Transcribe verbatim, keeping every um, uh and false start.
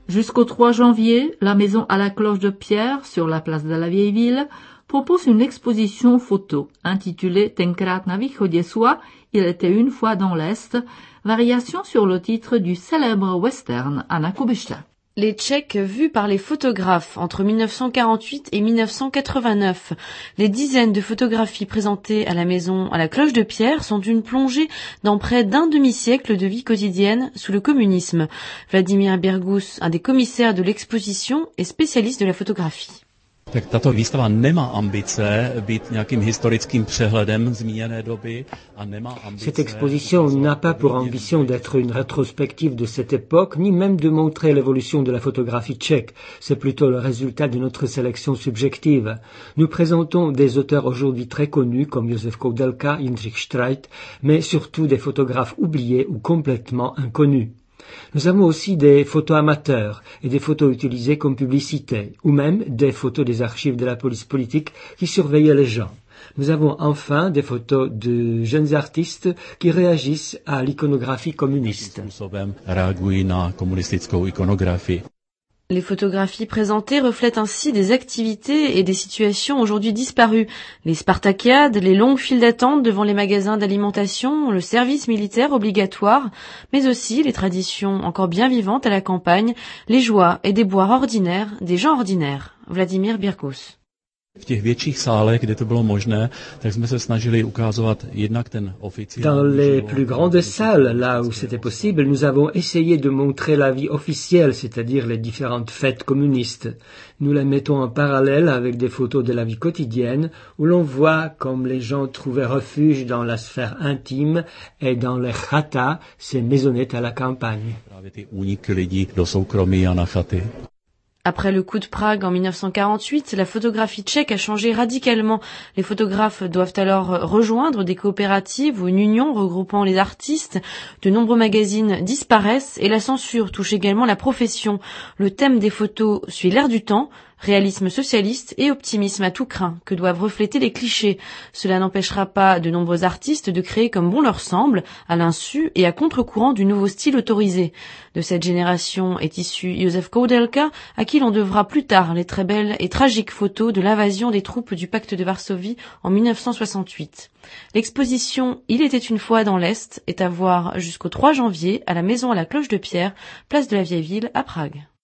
Jusqu'au trois janvier, la maison à la cloche de pierre, sur la place de la Vieille Ville, propose une exposition photo intitulée Tenkrát na východě, soit Il était une fois dans l'Est, variation sur le titre du célèbre western Anna Kubishta. Les Tchèques vus par les photographes entre mille neuf cent quarante-huit et mille neuf cent quatre-vingt-neuf. Les dizaines de photographies présentées à la maison à la cloche de pierre sont une plongée dans près d'un demi-siècle de vie quotidienne sous le communisme. Vladimír Birgus, un des commissaires de l'exposition, est spécialiste de la photographie. Tak tato výstava nemá ambice být nějakým historickým přehledem zmíněné doby a nemá ambice. Cette exposition n'a pas pour ambition d'être une rétrospective de cette époque, ni même de montrer l'évolution de la photographie tchèque. C'est plutôt le résultat de notre sélection subjective. Nous présentons des auteurs aujourd'hui très connus comme Josef Koudelka, Jindřich Streit, mais surtout des photographes oubliés ou complètement inconnus. Nous avons aussi des photos amateurs et des photos utilisées comme publicité, ou même des photos des archives de la police politique qui surveillaient les gens. Nous avons enfin des photos de jeunes artistes qui réagissent à l'iconographie communiste. Les photographies présentées reflètent ainsi des activités et des situations aujourd'hui disparues. Les spartakiades, les longues files d'attente devant les magasins d'alimentation, le service militaire obligatoire, mais aussi les traditions encore bien vivantes à la campagne, les joies et déboires ordinaires des gens ordinaires. Vladimír Birkus. V těch větších sálech, kde to bylo možné, tak jsme se snažili ukazovat jednak ten oficiální. Dans les plus grandes salles, là où c'était possible, nous avons essayé de montrer la vie officielle, c'est-à-dire les différentes fêtes communistes. Nous les mettons en parallèle avec des photos de la vie quotidienne, où l'on voit comme les gens trouvaient refuge dans la sphère intime et dans les chata, ces maisonnettes à la campagne. Právě ty úniky lidí do soukromí a na chaty. Après le coup de Prague en mille neuf cent quarante-huit, la photographie tchèque a changé radicalement. Les photographes doivent alors rejoindre des coopératives ou une union regroupant les artistes. De nombreux magazines disparaissent et la censure touche également la profession. Le thème des photos suit l'air du temps, réalisme socialiste et optimisme à tout crin que doivent refléter les clichés. Cela n'empêchera pas de nombreux artistes de créer comme bon leur semble, à l'insu et à contre-courant du nouveau style autorisé. De cette génération est issu Josef Koudelka, à qui l'on devra plus tard les très belles et tragiques photos de l'invasion des troupes du pacte de Varsovie en mille neuf cent soixante-huit. L'exposition Il était une fois dans l'Est est à voir jusqu'au trois janvier à la maison à la cloche de pierre, place de la Vieille Ville à Prague.